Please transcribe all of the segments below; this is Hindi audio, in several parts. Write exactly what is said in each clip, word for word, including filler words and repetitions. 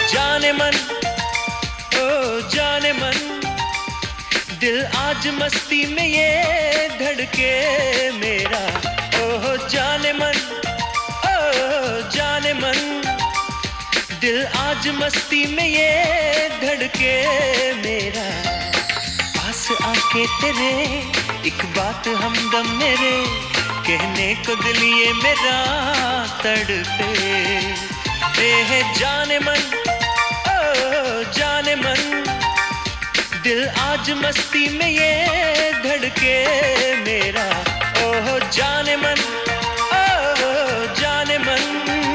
जाने मन, ओ जाने मन, दिल आज मस्ती में ये धड़के मेरा। ओ जाने मन, ओ जाने मन, दिल आज मस्ती में ये धड़के मेरा। पास आके तेरे एक बात हमदम मेरे, कहने को दिल ये मेरा तड़पे। ए जाने मन, ओ जाने मन, दिल आज मस्ती में ये धड़के मेरा। ओह जाने मन, ओ जाने मन।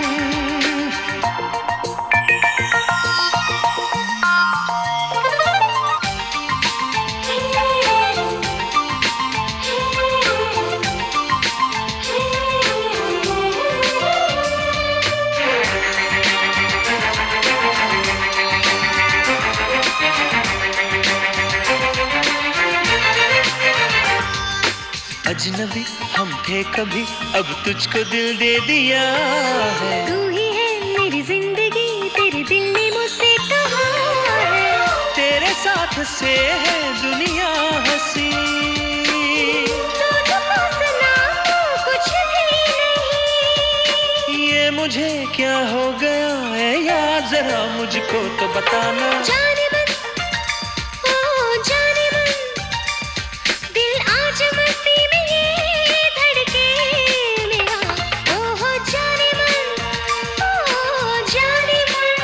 अजनबी हम थे कभी, अब तुझको दिल दे दिया है। तू ही है मेरी जिंदगी, तेरे दिल ने मुझसे कहा है। तेरे साथ से है दुनिया हंसी, तुझको सुना तो कुछ भी नहीं। ये मुझे क्या हो गया है यार, जरा मुझको तो बताना। जाने मन, ओ जाने मन, दिल आज मस्ती में ये धड़के मेरा। ओह जाने मन, ओ जाने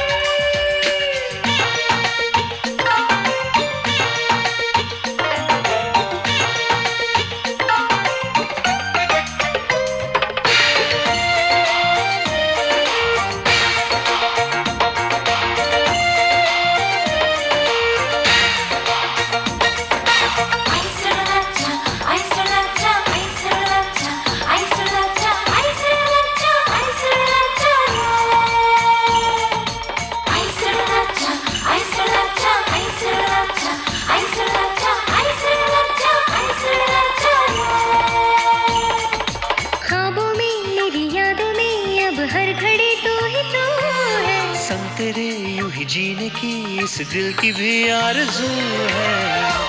हर घड़ी तू ही तू है। संग तेरे यूं ही जीने की इस दिल की भी आरज़ू है।